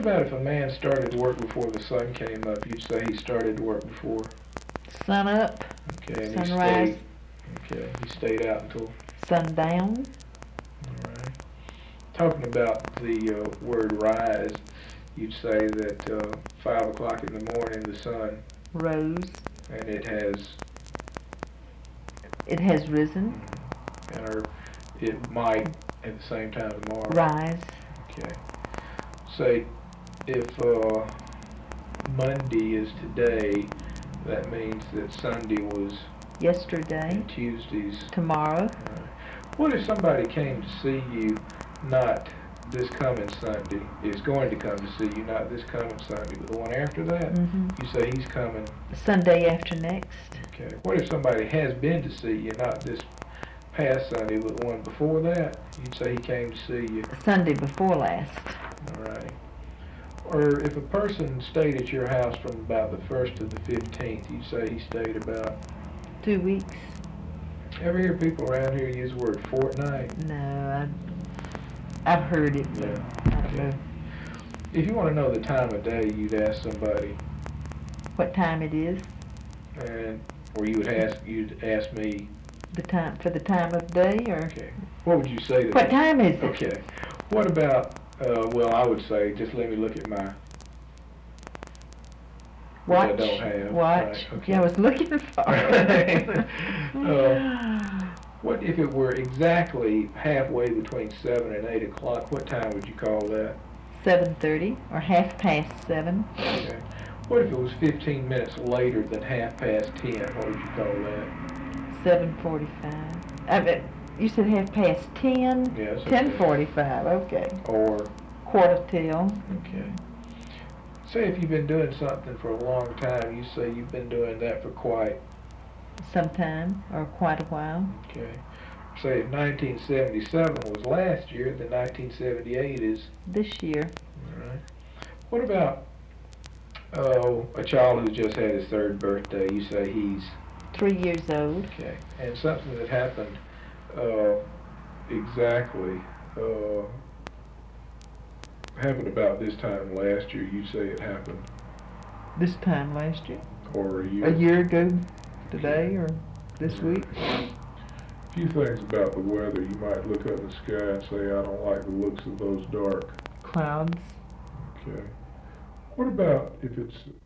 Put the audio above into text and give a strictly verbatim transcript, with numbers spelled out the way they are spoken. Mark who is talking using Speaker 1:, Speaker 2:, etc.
Speaker 1: about if a man started work before the sun came up? You'd say he started work before.
Speaker 2: Sun up,
Speaker 1: Okay, and
Speaker 2: sunrise,
Speaker 1: he stayed. Okay, he stayed out until.
Speaker 2: sundown.
Speaker 1: All right. Talking about the uh, word rise, you'd say that uh, five o'clock in the morning the sun
Speaker 2: Rose.
Speaker 1: and it has.
Speaker 2: It has risen.
Speaker 1: And or it might at the same time tomorrow.
Speaker 2: Rise.
Speaker 1: Okay. Say if uh, Monday is today, that means that Sunday was
Speaker 2: Yesterday.
Speaker 1: and Tuesday's
Speaker 2: Tomorrow.
Speaker 1: uh, what if somebody came to see you not this coming Sunday, is going to come to see you not this coming Sunday, but the one after that?
Speaker 2: Mm-hmm.
Speaker 1: You say he's coming.
Speaker 2: Sunday after next.
Speaker 1: Okay. What if somebody has been to see you not this past Sunday, but the one before that? You'd say he came to see you.
Speaker 2: Sunday before last.
Speaker 1: All right. Or if a person stayed at your house from about the first to the fifteenth, you'd say he stayed about.
Speaker 2: Two weeks.
Speaker 1: Ever hear people around here use the word fortnight?
Speaker 2: No, I, I've heard it, but
Speaker 1: Yeah.
Speaker 2: I don't
Speaker 1: Okay.
Speaker 2: know
Speaker 1: If you want to know the time of day, you'd ask somebody,
Speaker 2: what time it is.
Speaker 1: and or you would ask you'd ask me.
Speaker 2: The time for the time of day, or
Speaker 1: Okay. What would you say to
Speaker 2: what
Speaker 1: me?
Speaker 2: time is it?
Speaker 1: Okay. What about? Uh, well, I would say just let me look at my. Which
Speaker 2: Watch.
Speaker 1: I don't have.
Speaker 2: Watch.
Speaker 1: Right, okay.
Speaker 2: Yeah, I was looking for it.
Speaker 1: uh, what if it were exactly halfway between seven and eight o'clock? What time would you call that?
Speaker 2: Seven thirty or half past seven.
Speaker 1: Okay. What if it was fifteen minutes later than half past ten? What would you call that?
Speaker 2: Seven forty-five. I mean, you said half past ten.
Speaker 1: Yes.
Speaker 2: Ten
Speaker 1: Okay.
Speaker 2: forty-five. Okay.
Speaker 1: Or.
Speaker 2: Quarter till.
Speaker 1: Okay. Say if you've been doing something for a long time, you say you've been doing that for quite.
Speaker 2: Some time or quite a while.
Speaker 1: Okay. Say if nineteen seventy-seven was last year, then nineteen seventy-eight is.
Speaker 2: This year.
Speaker 1: All right. What about uh, a child who just had his third birthday? You say he's.
Speaker 2: Three years old.
Speaker 1: Okay. And something that happened uh, exactly uh, happened about this time last year. You say it happened.
Speaker 2: This time last year.
Speaker 1: Or a year.
Speaker 2: A year ago today or this week.
Speaker 1: A few things about the weather. You might look up in the sky and say, I don't like the looks of those dark
Speaker 2: Clouds.
Speaker 1: Okay. What about if it's